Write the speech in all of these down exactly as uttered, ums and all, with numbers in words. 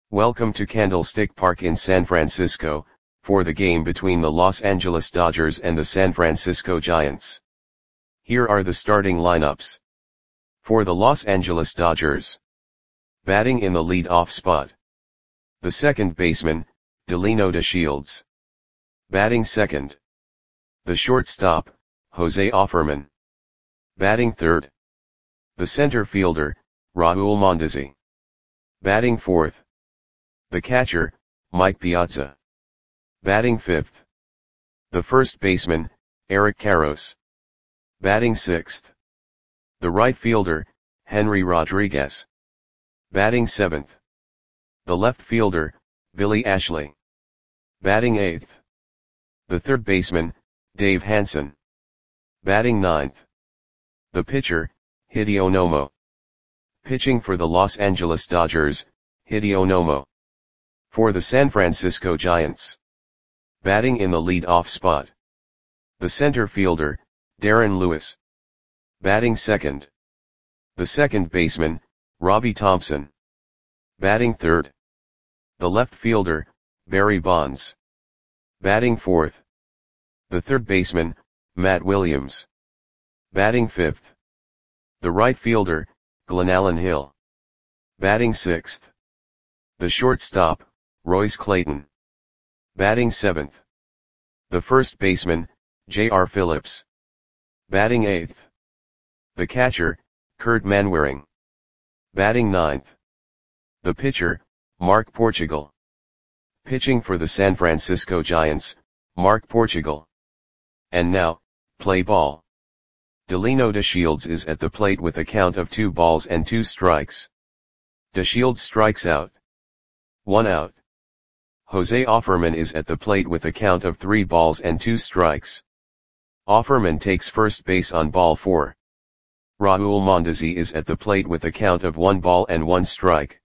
Welcome to Candlestick Park in San Francisco, for the game between the Los Angeles Dodgers and the San Francisco Giants. Here are the starting lineups. For the Los Angeles Dodgers. Batting in the lead-off spot. The second baseman, Delino DeShields. Batting second. The shortstop, Jose Offerman. Batting third. The center fielder, Raul Mondesi. Batting fourth. The catcher, Mike Piazza. Batting fifth. The first baseman, Eric Karros. Batting sixth. The right fielder, Henry Rodriguez. Batting seventh. The left fielder, Billy Ashley. Batting eighth. The third baseman, Dave Hansen. Batting ninth. The pitcher, Hideo Nomo. Pitching for the Los Angeles Dodgers, Hideo Nomo. For the San Francisco Giants. Batting in the lead-off spot. The center fielder, Darren Lewis. Batting second. The second baseman, Robbie Thompson. Batting third. The left fielder, Barry Bonds. Batting fourth. The third baseman, Matt Williams. Batting fifth. The right fielder, Glenallen Hill. Batting sixth. The shortstop, Royce Clayton. Batting seventh. The first baseman, J R Phillips. Batting eighth. The catcher, Kurt Manwaring. Batting ninth. The pitcher, Mark Portugal. Pitching for the San Francisco Giants, Mark Portugal. And now, play ball. Delino DeShields is at the plate with a count of two balls and two strikes. DeShields strikes out. One out. Jose Offerman is at the plate with a count of three balls and two strikes. Offerman takes first base on ball four. Raul Mondesi is at the plate with a count of one ball and one strike.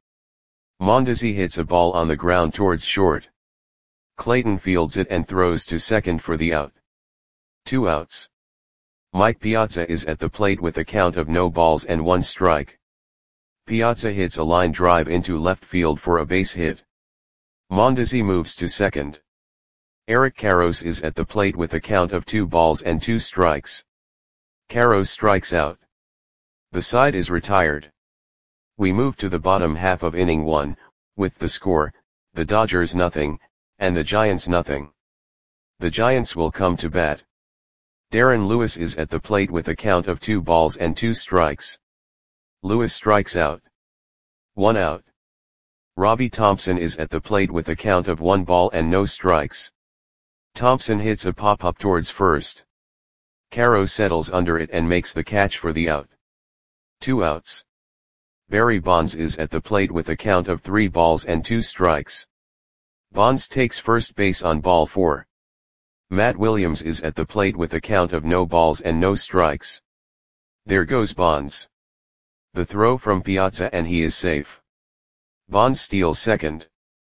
Mondesi hits a ball on the ground towards short. Clayton fields it and throws to second for the out. Two outs. Mike Piazza is at the plate with a count of no balls and one strike. Piazza hits a line drive into left field for a base hit. Mondesi moves to second. Eric Karros is at the plate with a count of two balls and two strikes. Karros strikes out. The side is retired. We move to the bottom half of inning one, with the score, the Dodgers nothing, and the Giants nothing. The Giants will come to bat. Darren Lewis is at the plate with a count of two balls and two strikes. Lewis strikes out. One out. Robbie Thompson is at the plate with a count of one ball and no strikes. Thompson hits a pop-up towards first. Karros settles under it and makes the catch for the out. Two outs. Barry Bonds is at the plate with a count of three balls and two strikes. Bonds takes first base on ball four. Matt Williams is at the plate with a count of no balls and no strikes. There goes Bonds. The throw from Piazza and he is safe. Bonds steals second.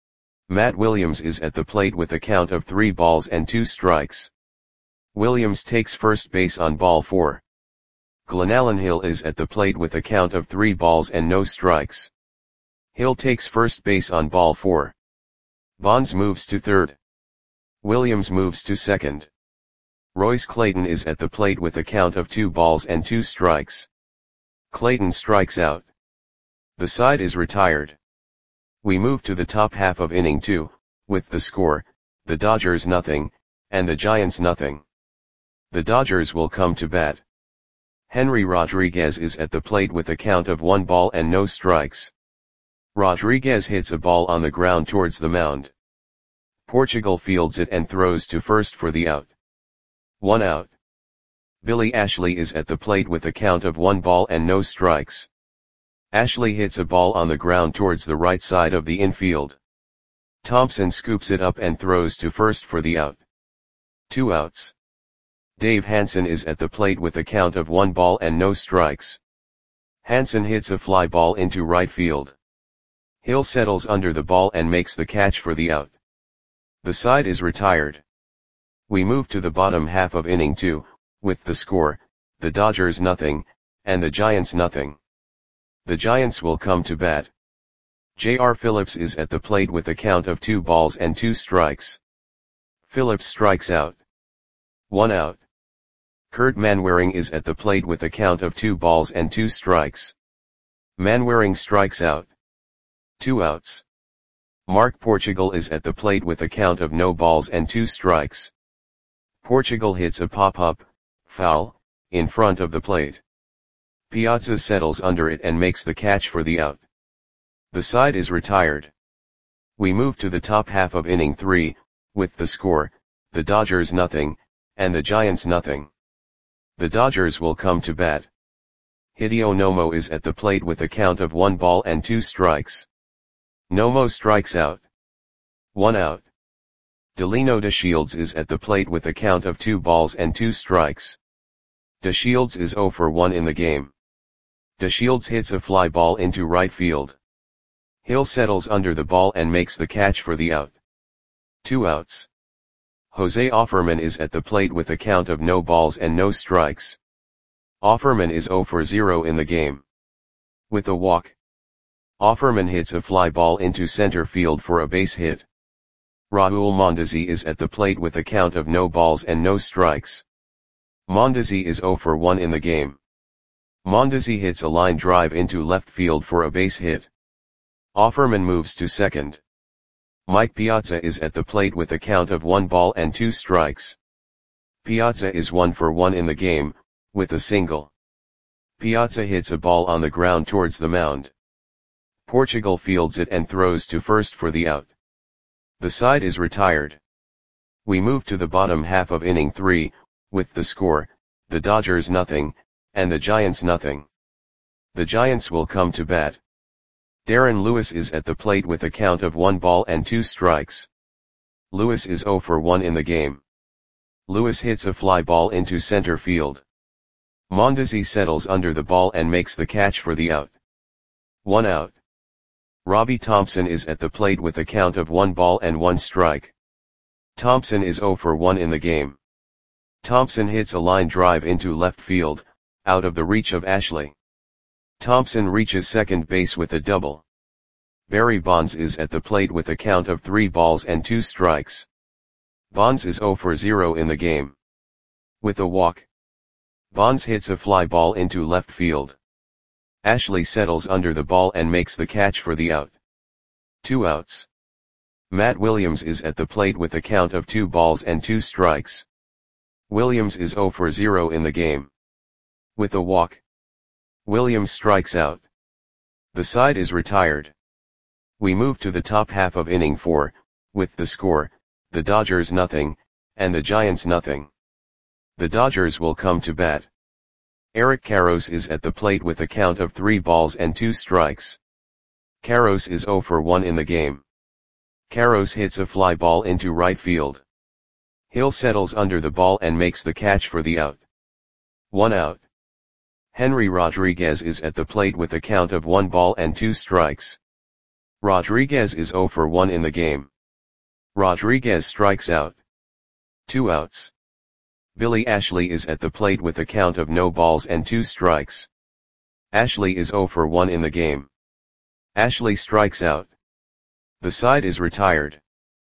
Matt Williams is at the plate with a count of three balls and two strikes. Williams takes first base on ball four. Glenallen Hill is at the plate with a count of three balls and no strikes. Hill takes first base on ball four. Bonds moves to third. Williams moves to second. Royce Clayton is at the plate with a count of two balls and two strikes. Clayton strikes out. The side is retired. We move to the top half of inning two, with the score, the Dodgers nothing, and the Giants nothing. The Dodgers will come to bat. Henry Rodriguez is at the plate with a count of one ball and no strikes. Rodriguez hits a ball on the ground towards the mound. Portugal fields it and throws to first for the out. One out. Billy Ashley is at the plate with a count of one ball and no strikes. Ashley hits a ball on the ground towards the right side of the infield. Thompson scoops it up and throws to first for the out. Two outs. Dave Hansen is at the plate with a count of one ball and no strikes. Hansen hits a fly ball into right field. Hill settles under the ball and makes the catch for the out. The side is retired. We move to the bottom half of inning two, with the score, the Dodgers nothing, and the Giants nothing. The Giants will come to bat. J R Phillips is at the plate with a count of two balls and two strikes. Phillips strikes out. One out. Kurt Manwaring is at the plate with a count of two balls and two strikes. Manwaring strikes out. Two outs. Mark Portugal is at the plate with a count of no balls and two strikes. Portugal hits a pop-up, foul, in front of the plate. Piazza settles under it and makes the catch for the out. The side is retired. We move to the top half of inning three, with the score, the Dodgers nothing, and the Giants nothing. The Dodgers will come to bat. Hideo Nomo is at the plate with a count of one ball and two strikes. Nomo strikes out. One out. Delino DeShields is at the plate with a count of two balls and two strikes. DeShields is zero for one in the game. DeShields hits a fly ball into right field. Hill settles under the ball and makes the catch for the out. Two outs. Jose Offerman is at the plate with a count of no balls and no strikes. Offerman is zero for zero in the game. With a walk. Offerman hits a fly ball into center field for a base hit. Raul Mondesi is at the plate with a count of no balls and no strikes. Mondesi is zero for one in the game. Mondesi hits a line drive into left field for a base hit. Offerman moves to second. Mike Piazza is at the plate with a count of one ball and two strikes. Piazza is one for one in the game, with a single. Piazza hits a ball on the ground towards the mound. Portugal fields it and throws to first for the out. The side is retired. We move to the bottom half of inning three, with the score, the Dodgers nothing, and the Giants nothing. The Giants will come to bat. Darren Lewis is at the plate with a count of one ball and two strikes. Lewis is zero for one in the game. Lewis hits a fly ball into center field. Mondesi settles under the ball and makes the catch for the out. One out. Robbie Thompson is at the plate with a count of one ball and one strike. Thompson is zero for one in the game. Thompson hits a line drive into left field, out of the reach of Ashley. Thompson reaches second base with a double. Barry Bonds is at the plate with a count of three balls and two strikes. Bonds is zero for zero in the game. With a walk. Bonds hits a fly ball into left field. Ashley settles under the ball and makes the catch for the out. Two outs. Matt Williams is at the plate with a count of two balls and two strikes. Williams is zero for zero in the game. With a walk. Williams strikes out. The side is retired. We move to the top half of inning four, with the score, the Dodgers nothing, and the Giants nothing. The Dodgers will come to bat. Eric Karros is at the plate with a count of three balls and two strikes. Karros is zero for one in the game. Karros hits a fly ball into right field. Hill settles under the ball and makes the catch for the out. One out. Henry Rodriguez is at the plate with a count of one ball and two strikes. Rodriguez is zero for one in the game. Rodriguez strikes out. Two outs. Billy Ashley is at the plate with a count of no balls and two strikes. Ashley is zero for one in the game. Ashley strikes out. The side is retired.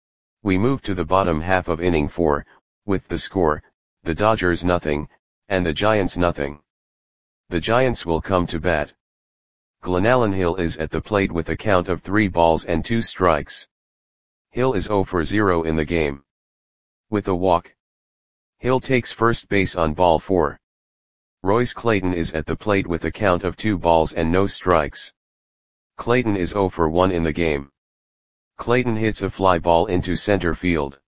We move to the bottom half of inning four, with the score, the Dodgers nothing, and the Giants nothing. The Giants will come to bat. Glenallen Hill is at the plate with a count of three balls and two strikes. Hill is zero for zero in the game. With a walk. Hill takes first base on ball four. Royce Clayton is at the plate with a count of two balls and no strikes. Clayton is zero for one in the game. Clayton hits a fly ball into center field.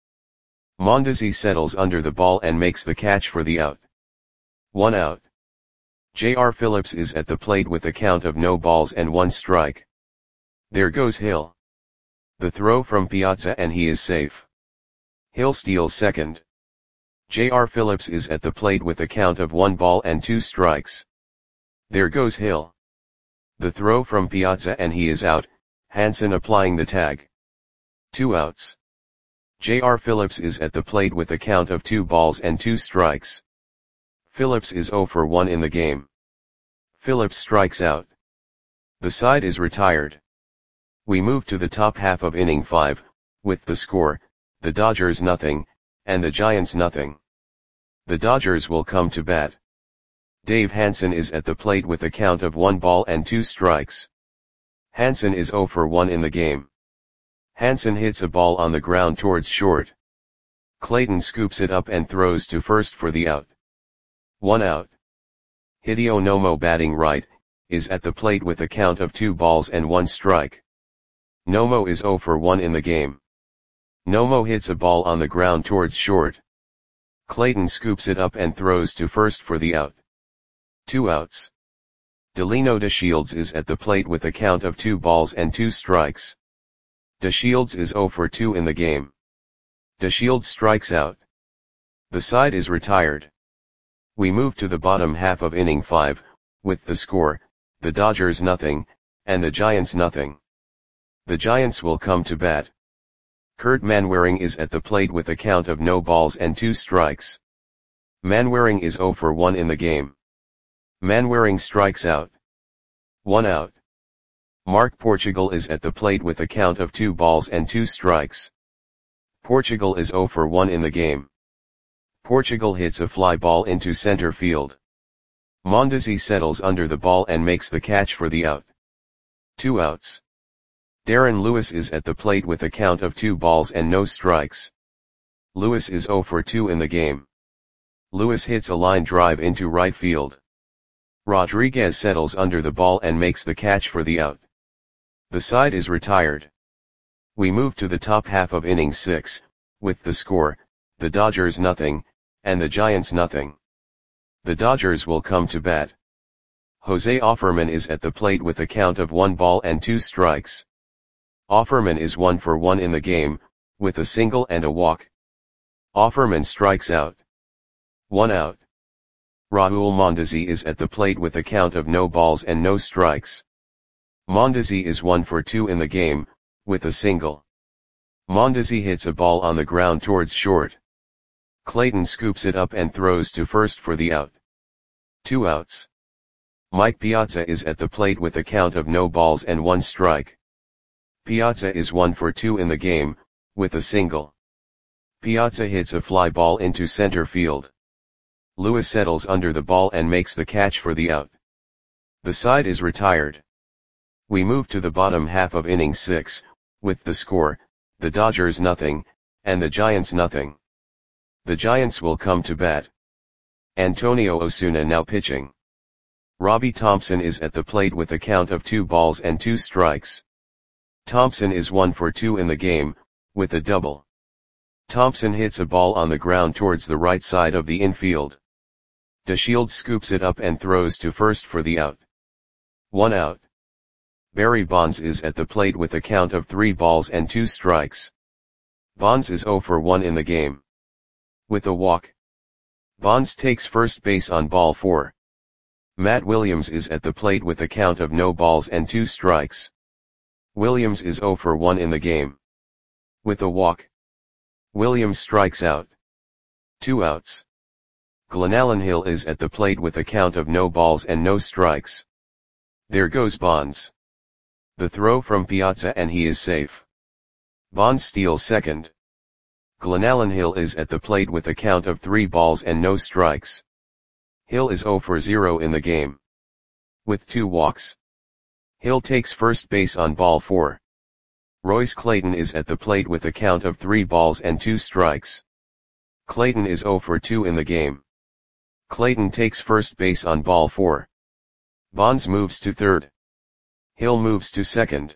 Mondesi settles under the ball and makes the catch for the out. One out. J R Phillips is at the plate with a count of no balls and one strike. There goes Hill. The throw from Piazza and he is safe. Hill steals second. J R Phillips is at the plate with a count of one ball and two strikes. There goes Hill. The throw from Piazza and he is out, Hansen applying the tag. Two outs. J R Phillips is at the plate with a count of two balls and two strikes. Phillips is zero for one in the game. Phillips strikes out. The side is retired. We move to the top half of inning five, with the score, the Dodgers nothing, and the Giants nothing. The Dodgers will come to bat. Dave Hansen is at the plate with a count of one ball and two strikes. Hansen is zero for one in the game. Hansen hits a ball on the ground towards short. Clayton scoops it up and throws to first for the out. One out. Hideo Nomo, batting right, is at the plate with a count of two balls and one strike. Nomo is zero for one in the game. Nomo hits a ball on the ground towards short. Clayton scoops it up and throws to first for the out. Two outs. Delino DeShields is at the plate with a count of two balls and two strikes. DeShields is zero for two in the game. DeShields strikes out. The side is retired. We move to the bottom half of inning five, with the score, the Dodgers nothing, and the Giants nothing. The Giants will come to bat. Kurt Manwaring is at the plate with a count of no balls and two strikes. Manwaring is zero for one in the game. Manwaring strikes out. One out. Mark Portugal is at the plate with a count of two balls and two strikes. Portugal is zero for one in the game. Portugal hits a fly ball into center field. Mondesi settles under the ball and makes the catch for the out. Two outs. Darren Lewis is at the plate with a count of two balls and no strikes. Lewis is zero for two in the game. Lewis hits a line drive into right field. Rodriguez settles under the ball and makes the catch for the out. The side is retired. We move to the top half of inning six, with the score, the Dodgers nothing, and the Giants nothing. The Dodgers will come to bat. Jose Offerman is at the plate with a count of one ball and two strikes. Offerman is one for one in the game, with a single and a walk. Offerman strikes out. One out. Raul Mondesi is at the plate with a count of no balls and no strikes. Mondesi is one for two in the game, with a single. Mondesi hits a ball on the ground towards short. Clayton scoops it up and throws to first for the out. Two outs. Mike Piazza is at the plate with a count of no balls and one strike. Piazza is one for two in the game, with a single. Piazza hits a fly ball into center field. Lewis settles under the ball and makes the catch for the out. The side is retired. We move to the bottom half of inning six, with the score, the Dodgers nothing, and the Giants nothing. The Giants will come to bat. Antonio Osuna now pitching. Robbie Thompson is at the plate with a count of two balls and two strikes. Thompson is one for two in the game, with a double. Thompson hits a ball on the ground towards the right side of the infield. DeShields scoops it up and throws to first for the out. One out. Barry Bonds is at the plate with a count of three balls and two strikes. Bonds is zero for one in the game. With a walk. Bonds takes first base on ball four. Matt Williams is at the plate with a count of no balls and two strikes. Williams is zero for one in the game. With a walk. Williams strikes out. Two outs. Glenallen Hill is at the plate with a count of no balls and no strikes. There goes Bonds. The throw from Piazza and he is safe. Bonds steals second. Glenallen Hill is at the plate with a count of three balls and no strikes. Hill is zero for zero in the game. With two walks. Hill takes first base on ball four. Royce Clayton is at the plate with a count of three balls and two strikes. Clayton is zero for two in the game. Clayton takes first base on ball four. Bonds moves to third. Hill moves to second.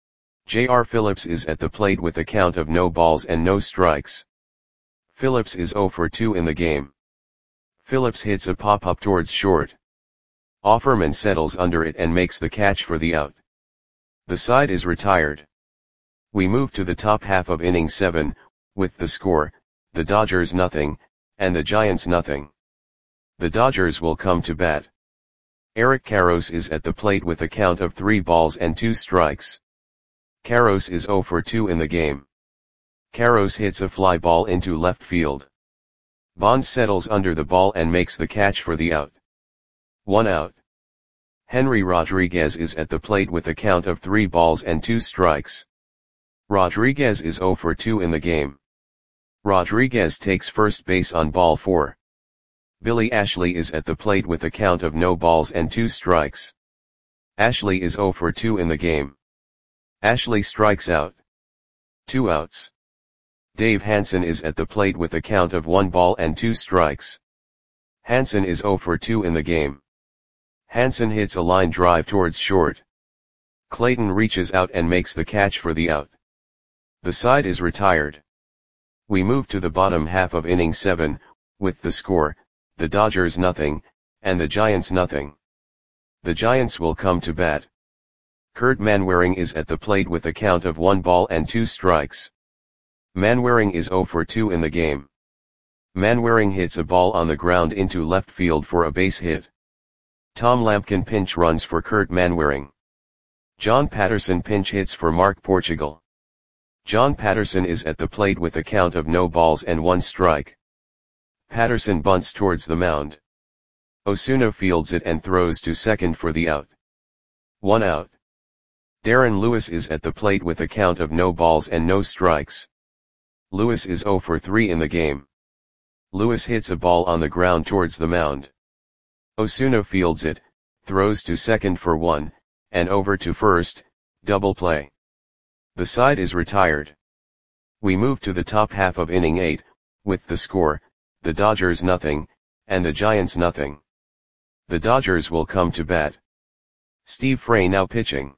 J R Phillips is at the plate with a count of no balls and no strikes. Phillips is zero for two in the game. Phillips hits a pop-up towards short. Offerman settles under it and makes the catch for the out. The side is retired. We move to the top half of inning seven, with the score, the Dodgers nothing, and the Giants nothing. The Dodgers will come to bat. Eric Karros is at the plate with a count of three balls and two strikes. Karros is zero for two in the game. Karros hits a fly ball into left field. Bonds settles under the ball and makes the catch for the out. One out. Henry Rodriguez is at the plate with a count of three balls and two strikes. Rodriguez is zero for two in the game. Rodriguez takes first base on ball four. Billy Ashley is at the plate with a count of no balls and two strikes. Ashley is zero for two in the game. Ashley strikes out. Two outs. Dave Hansen is at the plate with a count of one ball and two strikes. Hansen is zero for two in the game. Hansen hits a line drive towards short. Clayton reaches out and makes the catch for the out. The side is retired. We move to the bottom half of inning seven, with the score, the Dodgers nothing, and the Giants nothing. The Giants will come to bat. Kurt Manwaring is at the plate with a count of one ball and two strikes. Manwaring is zero for two in the game. Manwaring hits a ball on the ground into left field for a base hit. Tom Lampkin pinch runs for Kurt Manwaring. John Patterson pinch hits for Mark Portugal. John Patterson is at the plate with a count of no balls and one strike. Patterson bunts towards the mound. Osuna fields it and throws to second for the out. One out. Darren Lewis is at the plate with a count of no balls and no strikes. Lewis is zero for three in the game. Lewis hits a ball on the ground towards the mound. Osuna fields it, throws to second for one, and over to first, double play. The side is retired. We move to the top half of inning eight, with the score, the Dodgers nothing, and the Giants nothing. The Dodgers will come to bat. Steve Frey now pitching.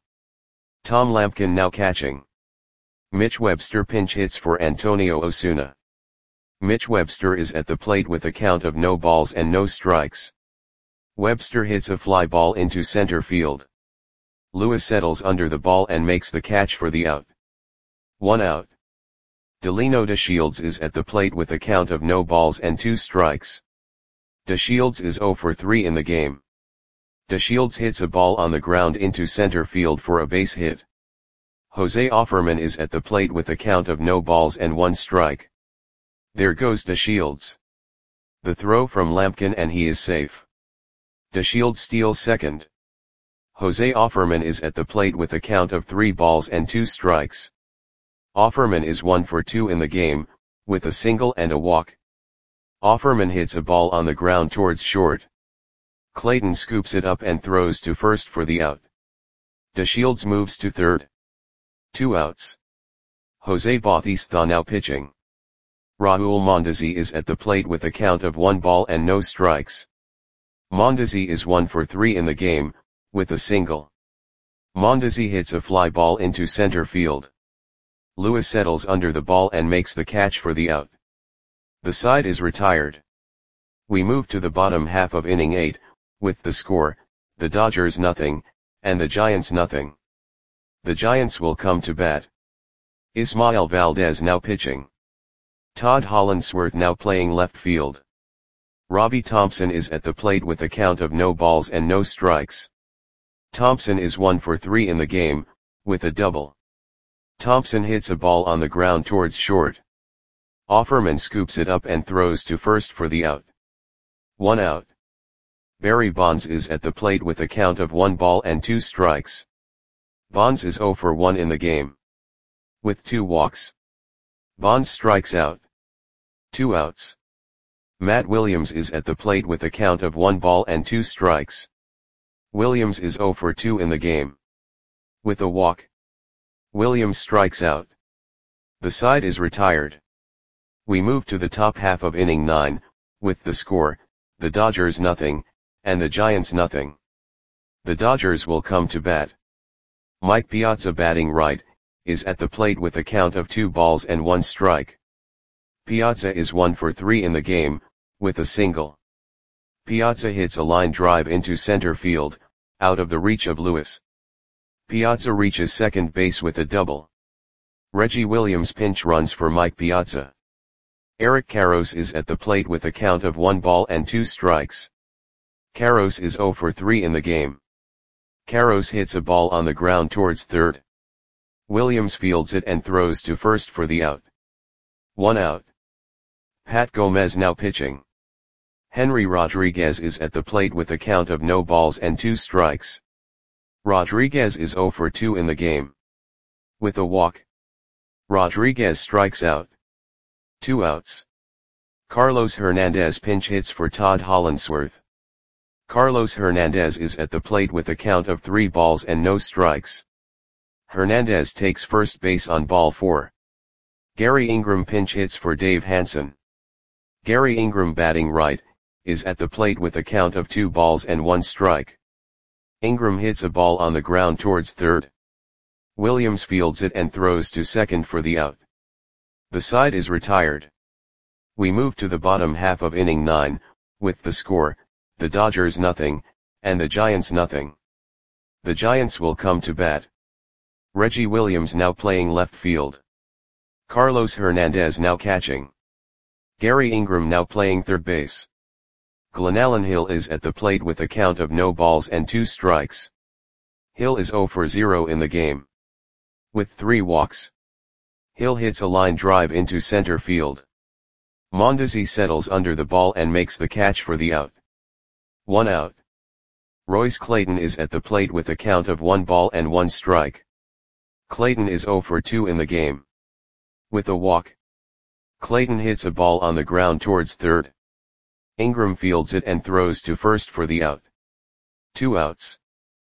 Tom Lampkin now catching. Mitch Webster pinch hits for Antonio Osuna. Mitch Webster is at the plate with a count of no balls and no strikes. Webster hits a fly ball into center field. Lewis settles under the ball and makes the catch for the out. One out. Delino DeShields is at the plate with a count of no balls and two strikes. DeShields is zero for three in the game. DeShields hits a ball on the ground into center field for a base hit. Jose Offerman is at the plate with a count of no balls and one strike. There goes DeShields. The throw from Lampkin and he is safe. DeShields steals second. Jose Offerman is at the plate with a count of three balls and two strikes. Offerman is one for two in the game, with a single and a walk. Offerman hits a ball on the ground towards short. Clayton scoops it up and throws to first for the out. DeShields moves to third. Two outs. Jose Bautista now pitching. Raul Mondesi is at the plate with a count of one ball and no strikes. Mondesi is one for three in the game, with a single. Mondesi hits a fly ball into center field. Lewis settles under the ball and makes the catch for the out. The side is retired. We move to the bottom half of inning eight, with the score, the Dodgers nothing, and the Giants nothing. The Giants will come to bat. Ismael Valdez now pitching. Todd Hollandsworth now playing left field. Robbie Thompson is at the plate with a count of no balls and no strikes. Thompson is one for three in the game, with a double. Thompson hits a ball on the ground towards short. Offerman scoops it up and throws to first for the out. One out. Barry Bonds is at the plate with a count of one ball and two strikes. Bonds is zero for one in the game. With two walks. Bonds strikes out. Two outs. Matt Williams is at the plate with a count of one ball and two strikes. Williams is zero for two in the game. With a walk. Williams strikes out. The side is retired. We move to the top half of inning nine, with the score, the Dodgers nothing, and the Giants nothing. The Dodgers will come to bat. Mike Piazza batting right, is at the plate with a count of two balls and one strike. Piazza is one for three in the game, with a single. Piazza hits a line drive into center field, out of the reach of Lewis. Piazza reaches second base with a double. Reggie Williams pinch runs for Mike Piazza. Eric Karros is at the plate with a count of one ball and two strikes. Karros is zero for three in the game. Karros hits a ball on the ground towards third. Williams fields it and throws to first for the out. One out. Pat Gomez now pitching. Henry Rodriguez is at the plate with a count of no balls and two strikes. Rodriguez is zero for two in the game. With a walk, Rodriguez strikes out. Two outs. Carlos Hernandez pinch hits for Todd Hollandsworth. Carlos Hernandez is at the plate with a count of three balls and no strikes. Hernandez takes first base on ball four. Gary Ingram pinch hits for Dave Hansen. Gary Ingram, batting right, is at the plate with a count of two balls and one strike. Ingram hits a ball on the ground towards third. Williams fields it and throws to second for the out. The side is retired. We move to the bottom half of inning nine, with the score, the Dodgers nothing, and the Giants nothing. The Giants will come to bat. Reggie Williams now playing left field. Carlos Hernandez now catching. Gary Ingram now playing third base. Glenallen Hill is at the plate with a count of no balls and two strikes. Hill is zero for zero in the game. With three walks, Hill hits a line drive into center field. Mondesi settles under the ball and makes the catch for the out. One out. Royce Clayton is at the plate with a count of one ball and one strike. Clayton is zero for two in the game. With a walk, Clayton hits a ball on the ground towards third. Ingram fields it and throws to first for the out. Two outs.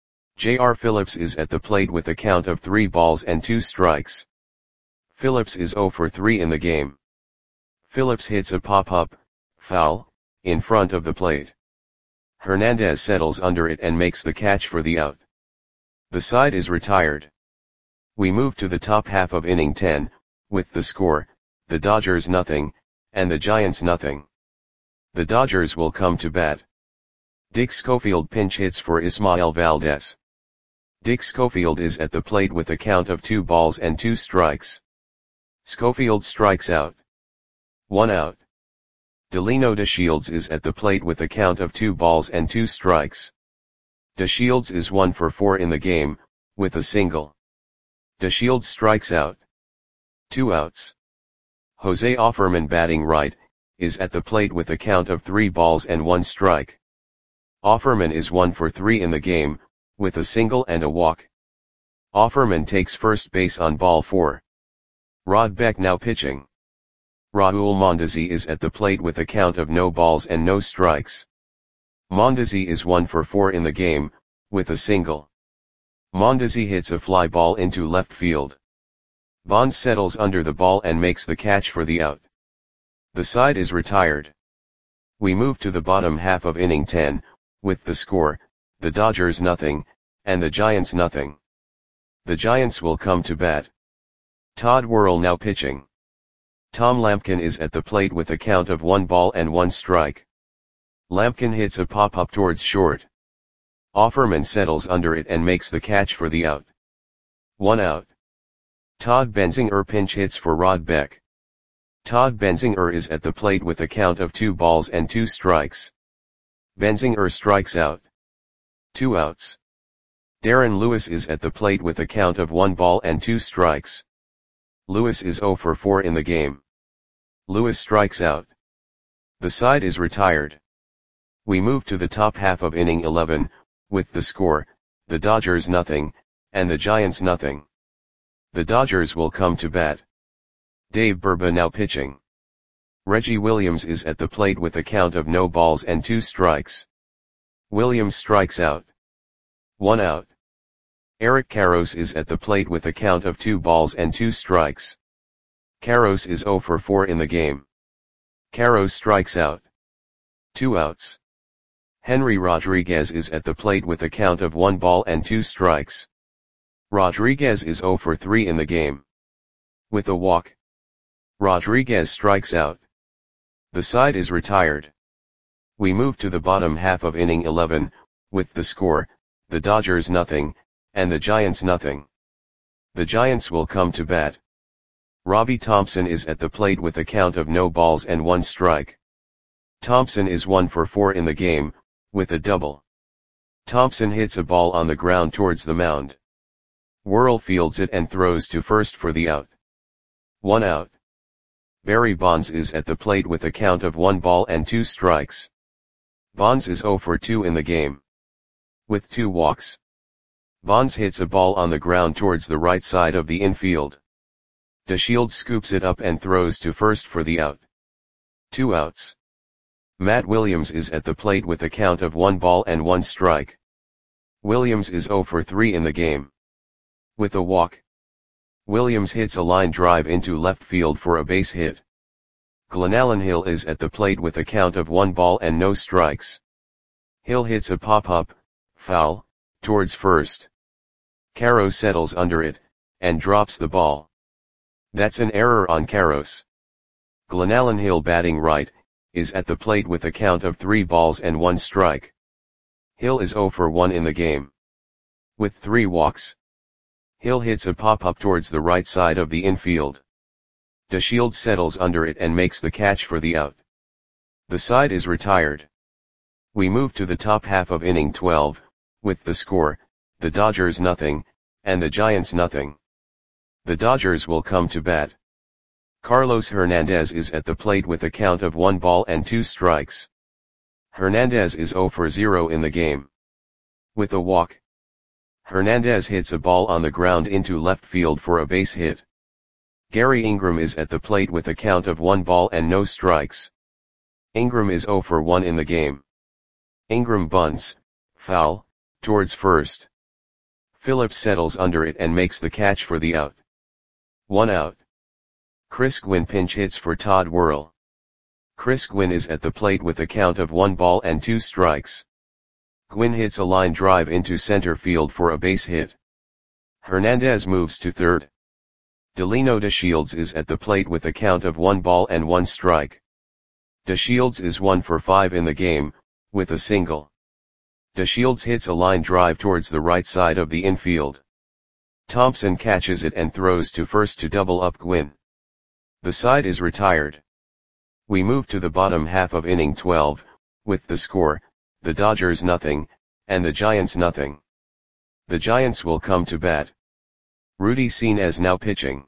J R Phillips is at the plate with a count of three balls and two strikes. Phillips is zero for three in the game. Phillips hits a pop-up, foul, in front of the plate. Hernandez settles under it and makes the catch for the out. The side is retired. We move to the top half of inning ten, with the score, the Dodgers nothing, and the Giants nothing. The Dodgers will come to bat. Dick Schofield pinch hits for Ismael Valdez. Dick Schofield is at the plate with a count of two balls and two strikes. Schofield strikes out. One out. Delino DeShields is at the plate with a count of two balls and two strikes. DeShields is one for four in the game, with a single. DeShields strikes out. Two outs. Jose Offerman, batting right, is at the plate with a count of three balls and one strike. Offerman is one for three in the game, with a single and a walk. Offerman takes first base on ball four. Rod Beck now pitching. Raul Mondesi is at the plate with a count of no balls and no strikes. Mondesi is one for four in the game, with a single. Mondesi hits a fly ball into left field. Bonds settles under the ball and makes the catch for the out. The side is retired. We move to the bottom half of inning ten, with the score, the Dodgers nothing, and the Giants nothing. The Giants will come to bat. Todd Worrell now pitching. Tom Lampkin is at the plate with a count of one ball and one strike. Lampkin hits a pop-up towards short. Offerman settles under it and makes the catch for the out. One out. Todd Benzinger pinch hits for Rod Beck. Todd Benzinger is at the plate with a count of two balls and two strikes. Benzinger strikes out. Two outs. Darren Lewis is at the plate with a count of one ball and two strikes. Lewis is zero for four in the game. Lewis strikes out. The side is retired. We move to the top half of inning eleven, with the score, the Dodgers nothing, and the Giants nothing. The Dodgers will come to bat. Dave Burba now pitching. Reggie Williams is at the plate with a count of no balls and two strikes. Williams strikes out. One out. Eric Karros is at the plate with a count of two balls and two strikes. Karros is zero for four in the game. Karros strikes out. Two outs. Henry Rodriguez is at the plate with a count of one ball and two strikes. Rodriguez is zero for three in the game. With a walk, Rodriguez strikes out. The side is retired. We move to the bottom half of inning eleven, with the score, the Dodgers nothing, and the Giants nothing. The Giants will come to bat. Robbie Thompson is at the plate with a count of no balls and one strike. Thompson is one for four in the game, with a double. Thompson hits a ball on the ground towards the mound. Worrell fields it and throws to first for the out. One out. Barry Bonds is at the plate with a count of one ball and two strikes. Bonds is zero for two in the game. With two walks. Bonds hits a ball on the ground towards the right side of the infield. DeShields scoops it up and throws to first for the out. Two outs. Matt Williams is at the plate with a count of one ball and one strike. Williams is zero for three in the game. With a walk. Williams hits a line drive into left field for a base hit. Glenallen Hill is at the plate with a count of one ball and no strikes. Hill hits a pop-up, foul, towards first. Caro settles under it, and drops the ball. That's an error on Caro's. Glenallen Hill, batting right, is at the plate with a count of three balls and one strike. Hill is zero for one in the game. With three walks. Hill hits a pop-up towards the right side of the infield. DeShields settles under it and makes the catch for the out. The side is retired. We move to the top half of inning twelve, with the score, the Dodgers nothing, and the Giants nothing. The Dodgers will come to bat. Carlos Hernandez is at the plate with a count of one ball and two strikes. Hernandez is zero for zero in the game. With a walk. Hernandez hits a ball on the ground into left field for a base hit. Gary Ingram is at the plate with a count of one ball and no strikes. Ingram is zero for one in the game. Ingram bunts, foul, towards first. Phillips settles under it and makes the catch for the out. One out. Chris Gwynn pinch hits for Todd Worrell. Chris Gwynn is at the plate with a count of one ball and two strikes. Gwynn hits a line drive into center field for a base hit. Hernandez moves to third. Delino DeShields is at the plate with a count of one ball and one strike. DeShields is one for five in the game, with a single. DeShields hits a line drive towards the right side of the infield. Thompson catches it and throws to first to double up Gwynn. The side is retired. We move to the bottom half of inning twelve, with the score, the Dodgers nothing, and the Giants nothing. The Giants will come to bat. Rudy Senes now pitching.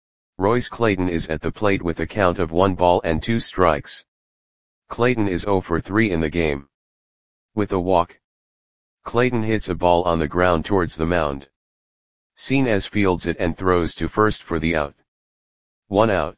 Royce Clayton is at the plate with a count of one ball and two strikes. Clayton is zero for three in the game. With a walk. Clayton hits a ball on the ground towards the mound. Senes fields it and throws to first for the out. One out.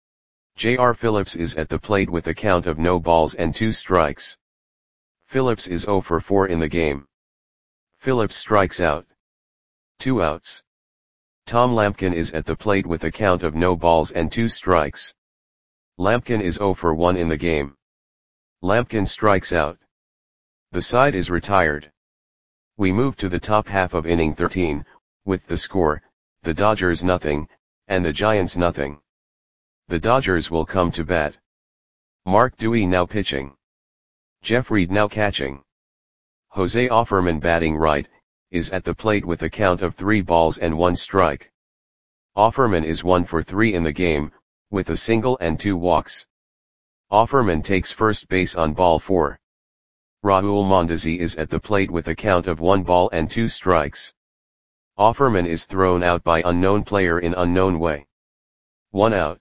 J R Phillips is at the plate with a count of no balls and two strikes. Phillips is zero for four in the game. Phillips strikes out. Two outs. Tom Lampkin is at the plate with a count of no balls and two strikes. Lampkin is zero for one in the game. Lampkin strikes out. The side is retired. We move to the top half of inning thirteen, with the score, the Dodgers nothing, and the Giants nothing. The Dodgers will come to bat. Mark Dewey now pitching. Jeff Reed now catching. Jose Offerman, batting right, is at the plate with a count of three balls and one strike. Offerman is one for three in the game, with a single and two walks. Offerman takes first base on ball four. Raul Mondesi is at the plate with a count of one ball and two strikes. Offerman is thrown out by unknown player in unknown way. One out.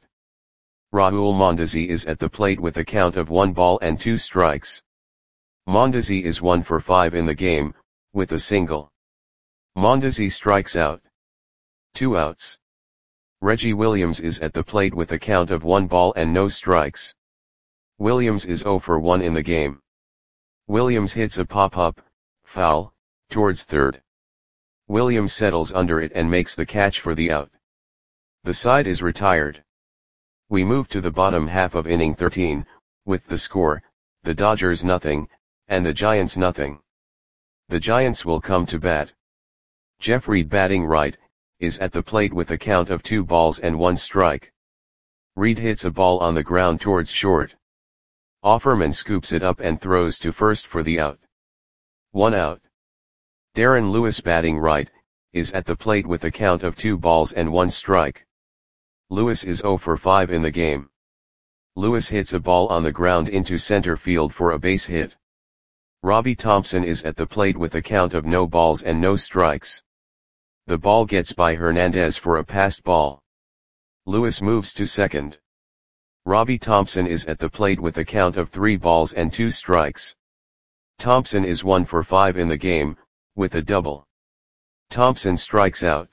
Raul Mondesi is at the plate with a count of one ball and two strikes. Mondesi is one for five in the game, with a single. Mondesi strikes out. Two outs. Reggie Williams is at the plate with a count of one ball and no strikes. Williams is zero for one in the game. Williams hits a pop-up, foul, towards third. Williams settles under it and makes the catch for the out. The side is retired. We move to the bottom half of inning thirteen, with the score, the Dodgers nothing, and the Giants nothing. The Giants will come to bat. Jeff Reed, batting right, is at the plate with a count of two balls and one strike. Reed hits a ball on the ground towards short. Offerman scoops it up and throws to first for the out. One out. Darren Lewis, batting right, is at the plate with a count of two balls and one strike. Lewis is zero for five in the game. Lewis hits a ball on the ground into center field for a base hit. Robbie Thompson is at the plate with a count of no balls and no strikes. The ball gets by Hernandez for a passed ball. Lewis moves to second. Robbie Thompson is at the plate with a count of three balls and two strikes. Thompson is one for five in the game, with a double. Thompson strikes out.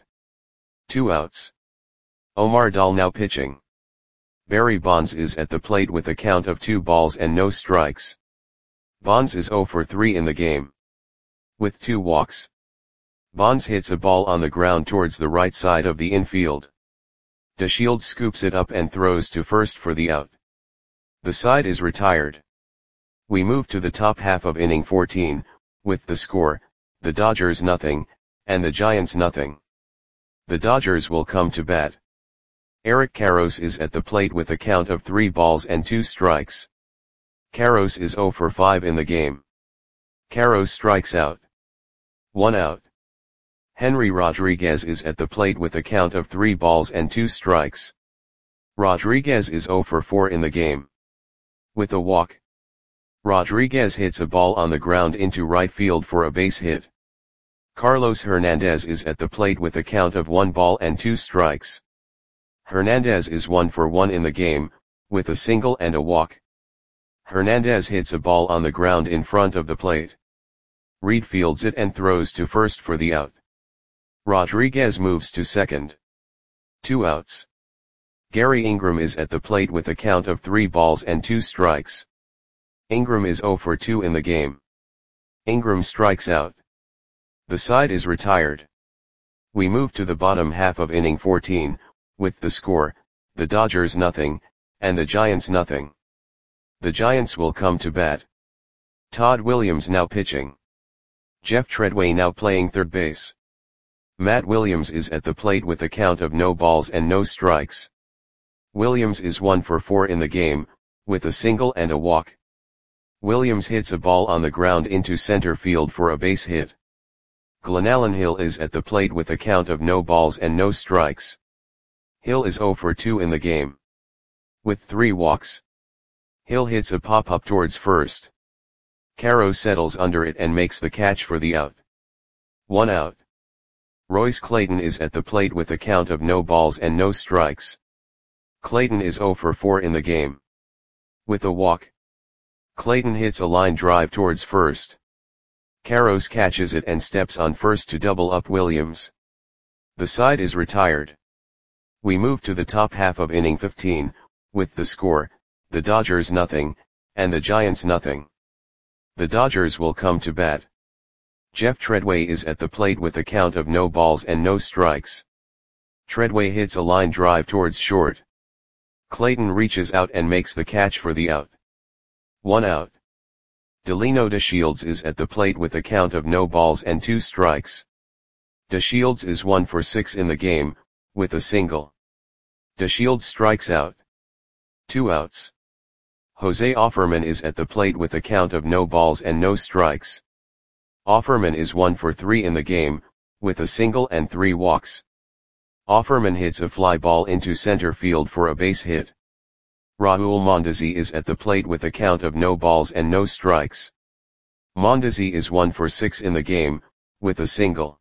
Two outs. Omar Dahl now pitching. Barry Bonds is at the plate with a count of two balls and no strikes. Bonds is zero for three in the game. With two walks. Bonds hits a ball on the ground towards the right side of the infield. DeShields scoops it up and throws to first for the out. The side is retired. We move to the top half of inning fourteen, with the score, the Dodgers nothing, and the Giants nothing. The Dodgers will come to bat. Eric Karros is at the plate with a count of three balls and two strikes. Karros is zero for five in the game. Karros strikes out. One out. Henry Rodriguez is at the plate with a count of three balls and two strikes. Rodriguez is zero for four in the game. With a walk. Rodriguez hits a ball on the ground into right field for a base hit. Carlos Hernandez is at the plate with a count of one ball and two strikes. Hernandez is one for one in the game, with a single and a walk. Hernandez hits a ball on the ground in front of the plate. Reed fields it and throws to first for the out. Rodriguez moves to second. Two outs. Gary Ingram is at the plate with a count of three balls and two strikes. Ingram is zero for two in the game. Ingram strikes out. The side is retired. We move to the bottom half of inning fourteen, with the score, the Dodgers nothing, and the Giants nothing. The Giants will come to bat. Todd Williams now pitching. Jeff Treadway now playing third base. Matt Williams is at the plate with a count of no balls and no strikes. Williams is one for four in the game, with a single and a walk. Williams hits a ball on the ground into center field for a base hit. Glenallen Hill is at the plate with a count of no balls and no strikes. Hill is zero for two in the game. With three walks. Hill hits a pop-up towards first. Karros settles under it and makes the catch for the out. One out. Royce Clayton is at the plate with a count of no balls and no strikes. Clayton is zero for four in the game. With a walk. Clayton hits a line drive towards first. Karros catches it and steps on first to double up Williams. The side is retired. We move to the top half of inning fifteen, with the score, the Dodgers nothing, and the Giants nothing. The Dodgers will come to bat. Jeff Treadway is at the plate with a count of no balls and no strikes. Treadway hits a line drive towards short. Clayton reaches out and makes the catch for the out. One out. Delino DeShields is at the plate with a count of no balls and two strikes. DeShields is one for six in the game, with a single. DeShields strikes out. Two outs. Jose Offerman is at the plate with a count of no balls and no strikes. Offerman is one for three in the game, with a single and three walks. Offerman hits a fly ball into center field for a base hit. Raul Mondesi is at the plate with a count of no balls and no strikes. Mondesi is one for six in the game, with a single.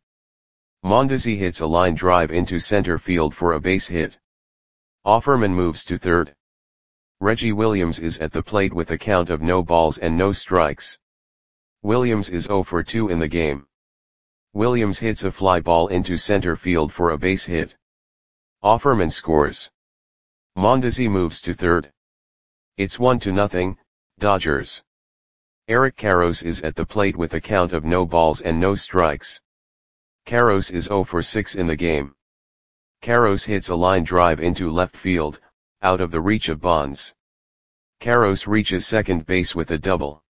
Mondesi hits a line drive into center field for a base hit. Offerman moves to third. Reggie Williams is at the plate with a count of no balls and no strikes. Williams is zero for two in the game. Williams hits a fly ball into center field for a base hit. Offerman scores. Mondesi moves to third. It's one to nothing, Dodgers. Eric Karros is at the plate with a count of no balls and no strikes. Karros is zero for six in the game. Karros hits a line drive into left field, out of the reach of Bonds. Karros reaches second base with a double.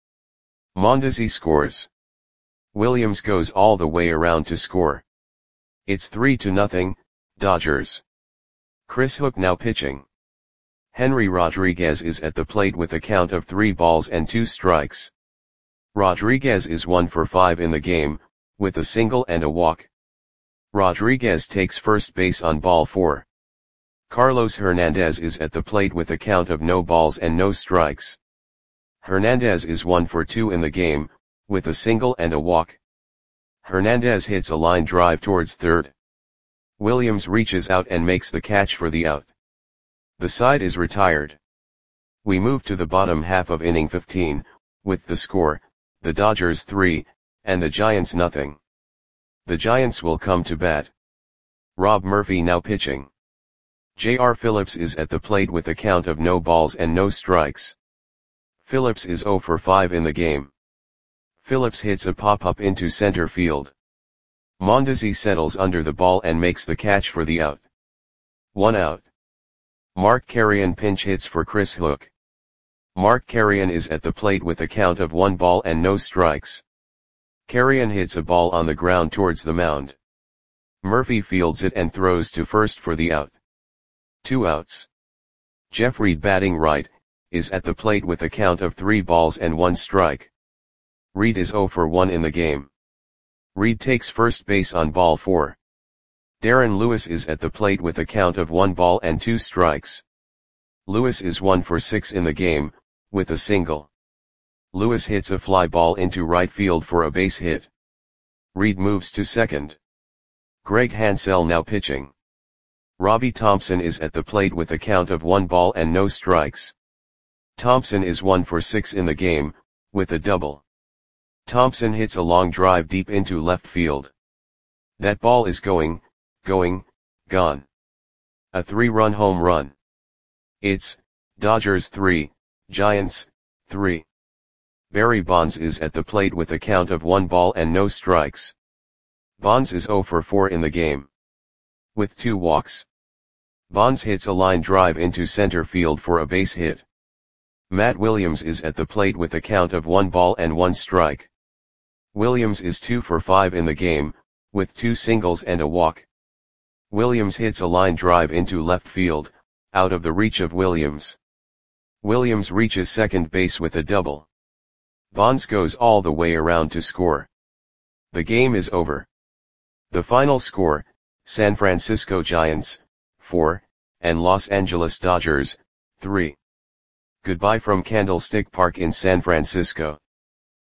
Mondesi scores. Williams goes all the way around to score. It's three to nothing, Dodgers. Chris Hook now pitching. Henry Rodriguez is at the plate with a count of three balls and two strikes. Rodriguez is one for five in the game, with a single and a walk. Rodriguez takes first base on ball four. Carlos Hernandez is at the plate with a count of no balls and no strikes. Hernandez is one for two in the game, with a single and a walk. Hernandez hits a line drive towards third. Williams reaches out and makes the catch for the out. The side is retired. We move to the bottom half of inning fifteen, with the score, the Dodgers three, and the Giants nothing. The Giants will come to bat. Rob Murphy now pitching. J R Phillips is at the plate with a count of no balls and no strikes. Phillips is zero for five in the game. Phillips hits a pop-up into center field. Mondesi settles under the ball and makes the catch for the out. One out. Mark Carreon pinch hits for Chris Hook. Mark Carreon is at the plate with a count of one ball and no strikes. Carreon hits a ball on the ground towards the mound. Murphy fields it and throws to first for the out. Two outs. Jeff Reed batting right, is at the plate with a count of three balls and one strike. Reed is zero for one in the game. Reed takes first base on ball four. Darren Lewis is at the plate with a count of one ball and two strikes. Lewis is one for six in the game, with a single. Lewis hits a fly ball into right field for a base hit. Reed moves to second. Greg Hansell now pitching. Robbie Thompson is at the plate with a count of one ball and no strikes. Thompson is one for six in the game, with a double. Thompson hits a long drive deep into left field. That ball is going, going, gone. A three-run home run. It's Dodgers three, Giants three. Barry Bonds is at the plate with a count of one ball and no strikes. Bonds is zero for four in the game. With two walks. Bonds hits a line drive into center field for a base hit. Matt Williams is at the plate with a count of one ball and one strike. Williams is two for five in the game, with two singles and a walk. Williams hits a line drive into left field, out of the reach of Williams. Williams reaches second base with a double. Bonds goes all the way around to score. The game is over. The final score, San Francisco Giants, four, and Los Angeles Dodgers, three. Goodbye from Candlestick Park in San Francisco.